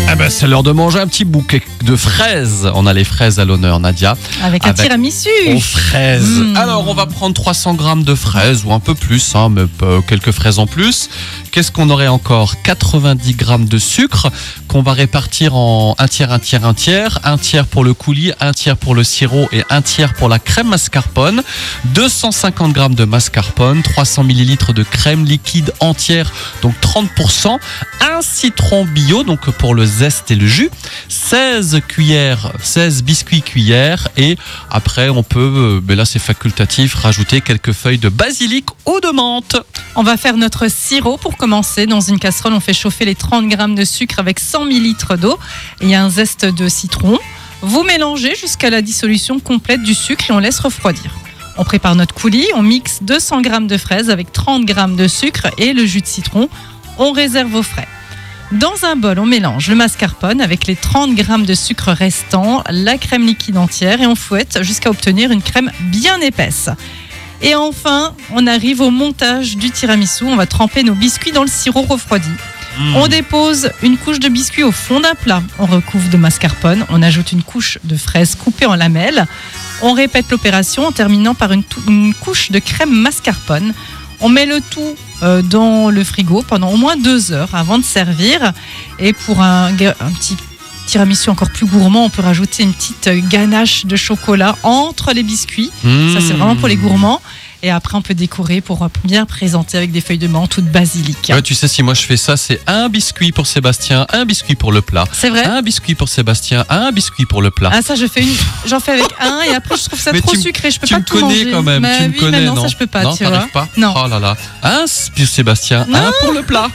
Ah ben, c'est l'heure de manger un petit bouquet de fraises. On a les fraises à l'honneur, Nadia. Avec un tiramisu. Aux fraises. Alors, on va prendre 300 grammes de fraises ou un peu plus, mais quelques fraises en plus. Qu'est-ce qu'on aurait encore? 90 grammes de sucre qu'on va répartir en un tiers. Un tiers pour le coulis, un tiers pour le sirop et un tiers pour la crème mascarpone. 250 grammes de mascarpone, 300 millilitres de crème liquide entière, donc 30%. Un citron bio, donc pour le zeste et le jus. 16 biscuits cuillères. Et après, on peut, là c'est facultatif, rajouter quelques feuilles de basilic ou de menthe. On va faire notre sirop pour commencer. Dans une casserole, on fait chauffer les 30 grammes de sucre avec 100 millilitres d'eau et un zeste de citron. Vous mélangez jusqu'à la dissolution complète du sucre et on laisse refroidir. On prépare notre coulis, on mixe 200 grammes de fraises avec 30 grammes de sucre et le jus de citron. On réserve au frais. Dans un bol, on mélange le mascarpone avec les 30 grammes de sucre restants, la crème liquide entière et on fouette jusqu'à obtenir une crème bien épaisse. Et enfin, on arrive au montage du tiramisu. On va tremper nos biscuits dans le sirop refroidi. On dépose une couche de biscuits au fond d'un plat. On recouvre de mascarpone. On ajoute une couche de fraises coupées en lamelles. On répète l'opération en terminant par une couche de crème mascarpone. On met le tout dans le frigo pendant au moins 2 heures avant de servir. Et pour un petit tiramisu encore plus gourmand, on peut rajouter une petite ganache de chocolat entre les biscuits. Ça, c'est vraiment pour les gourmands. Et après, on peut décorer pour bien présenter avec des feuilles de menthe ou de basilic. Ouais, tu sais, si moi je fais ça, c'est un biscuit pour Sébastien, un biscuit pour le plat. C'est vrai? Un biscuit pour Sébastien, un biscuit pour le plat. Ah, ça, j'en fais avec un et après, je trouve ça trop sucré. Je peux pas tout manger. Tu me connais quand même, tu me connais, non, ça, je peux pas, non, tu vois. t'arrives pas? Non. Oh là là. Un pour Sébastien, un pour le plat.